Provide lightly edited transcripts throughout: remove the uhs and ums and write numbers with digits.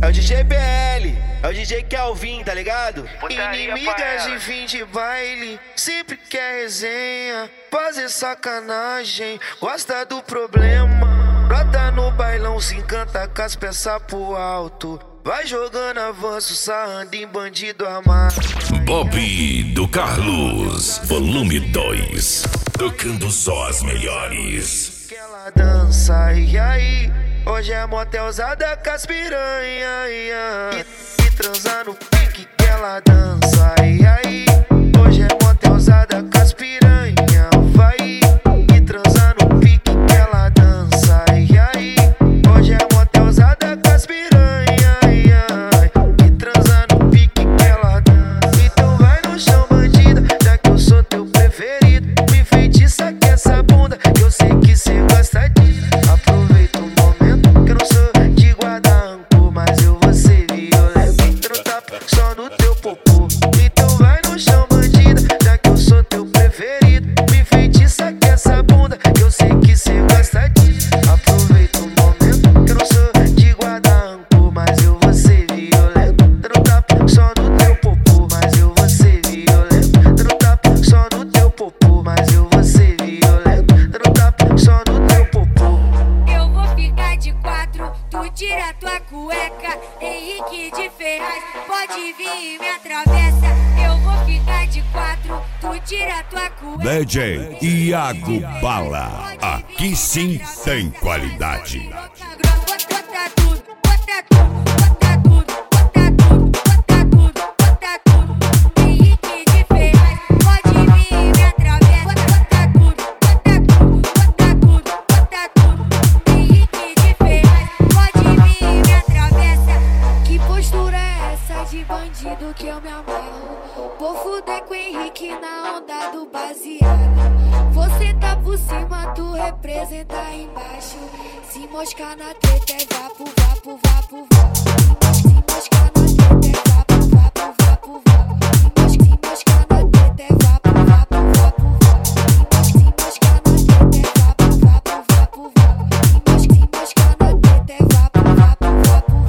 É o DJ BL, é o DJ Kelvin, tá ligado? Inimigas de fim de baile, sempre quer resenha, fazer sacanagem, gosta do problema. Brota no bailão, se encanta com as peças pro alto, vai jogando avanço, sarrando em bandido armado. Bob do Carlos, volume 2, tocando só as melhores. Que ela dança, e aí? Hoje é motelzada com as piranha, e transando pique que ela dança, e aí? Hoje é motelzada com as piranha, vai, e transando pique que ela dança, e aí? Hoje é motelzada com as piranha, e transando pique que ela dança. Então vai no chão, bandida, já que eu sou teu preferido. Me enfeitiça com essa bunda, que eu sei que cê gosta disso. Aproveita o momento, que eu não sou de guardar rancor, mas eu vou ser violento, entrando tapa só no teu popô. Então vai no chão, bandida, já que eu sou teu preferido. Me enfeitiça com essa bunda, que eu sei que cê gosta disso. Aproveita o momento, que eu não sou de guardar rancor, mas eu vou ser violento, dando tapa só no teu popô, mas eu vou ser violento, dando tapa só no teu popô, mas eu vou ser violento, dando tapa só no teu popô. Eu vou ficar de 4, tu tira tua cueca. Henrique de Ferraz, pode vir e me atravessa. Eu vou ficar de 4, tu tira tua cueca. DJ Iago Bala, aqui sim tem qualidade. Bota tudo, bota tudo, bota tudo, bota tudo, bota tudo, bota tudo. Henrique de Ferraz, pode vir e me atravessa. Bota tudo, bota tudo, bota tudo, bota tudo. Henrique de Ferraz, pode vir e me atravessa. Que postura é essa de bandido que eu me amarro? Vou fuder com o Henrique na onda do baseado. Você tá por cima, tu representa embaixo. Se moscar na treta é vapo, vapo, vapo, vapo. Se moscar na treta é vapo, vapo, vapo, vapo. Se moscar na treta é vapo, vapo, vapo, vapo. Se moscar na treta é vapo, vapo, vapo, vapo. Se moscar na treta é vapo, vapo, vapo,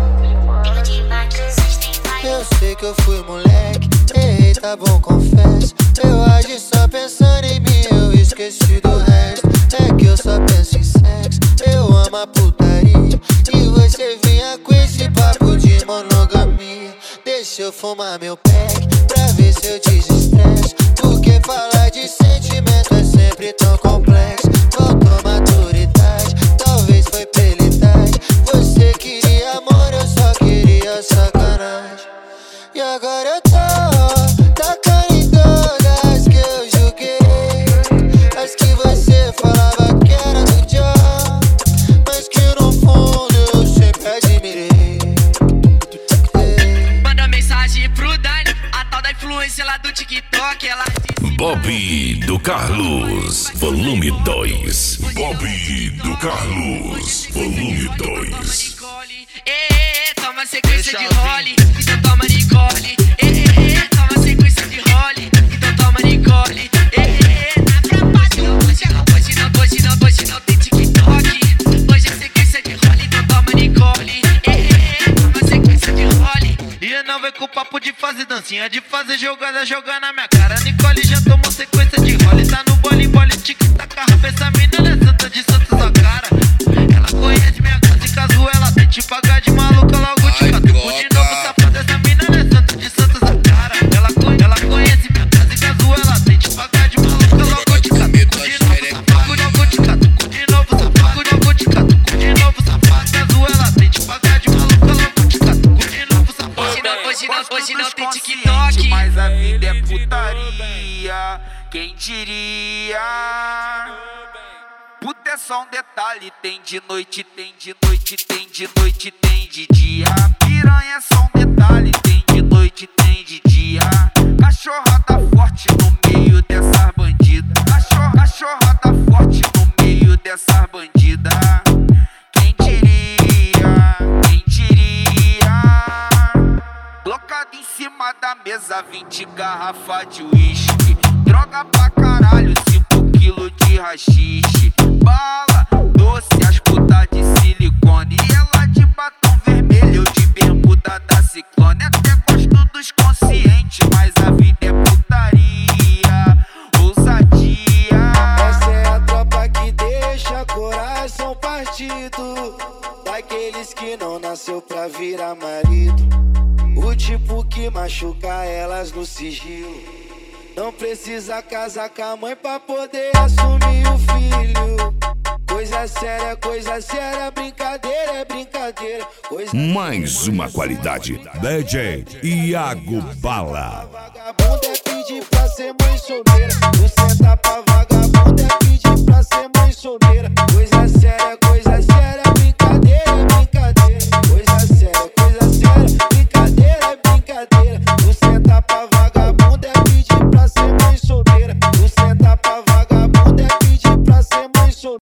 vapo. Eu sei que eu fui moleque, errei, tá bom, confesso. Eu agi só pensando em mim, eu esqueci do resto. É que eu só penso em sexo, eu amo a putaria. E você vinha com esse papo de monogamia. Deixa eu fumar meu pack, pra ver se eu desestresso. Porque falar de sentimento é sempre tão complexo. Faltou maturidade, talvez foi pela idade. Você queria amor, eu só queria sacanagem. E agora eu tô tacando em todas que eu julguei, as que você falava que era do John, mas que no fundo eu sempre admirei. Manda mensagem pro Dani, a tal da influência lá do TikTok. Ela disse: Bob do Carlos, volume 2. Bob do Carlos, volume 2. Toma sequência de role, então toma Nicole. Toma sequência de role, então toma Nicole. Hoje não tem TikTok. Hoje é sequência de role, então toma Nicole. Toma sequência de role. E não vem com o papo de fazer dancinha, de fazer jogada, jogar na minha cara. Nicole já tomou sequência de role, tá no bole, tic-tac, arrapa essa mina, é santa de santa sua cara. Ela conhece minha casa e caso ela tente pagar de maluca, logo te catuco de novo, safada. Essa mina é santa de santa sua cara. Ela conhece minha casa e caso ela tente pagar de maluca, logo te catuco de novo, safada. Logo te catuco de novo, safada. Logo te catuco de novo, safada. Caso ela tente pagar de maluca, logo te catuco de novo, safada. Hoje não tem TikTok, mas a vida é putaria, quem diria? Puta é só um detalhe, tem de noite, tem de noite, tem de noite, tem de dia. Piranha é só um detalhe, tem de noite, tem de dia. Cachorrada forte no meio dessas bandidas. Cachorrada forte no meio dessas bandidas. Quem diria? Quem diria? Colocado em cima da mesa 20 garrafas de uísque. Droga pra caralho, 5 quilos de rachixe. Bala, doce, as putas de silicone. E ela de batom vermelho, eu de pipa da Ciclone. Até gosto dos conscientes, mas a vida é putaria, ousadia. Essa é a tropa que deixa coração partido, daqueles que não nasceu pra virar marido. O tipo que machuca elas no sigilo. Não precisa casar com a mãe pra poder assumir o filho. Coisa séria, brincadeira é brincadeira. Mais uma qualidade. DJ Iago Bala. Vagabunda é pedir pra ser mãe solteira. Tu senta pra vagabunda é pedir pra ser mãe solteira. Coisa séria.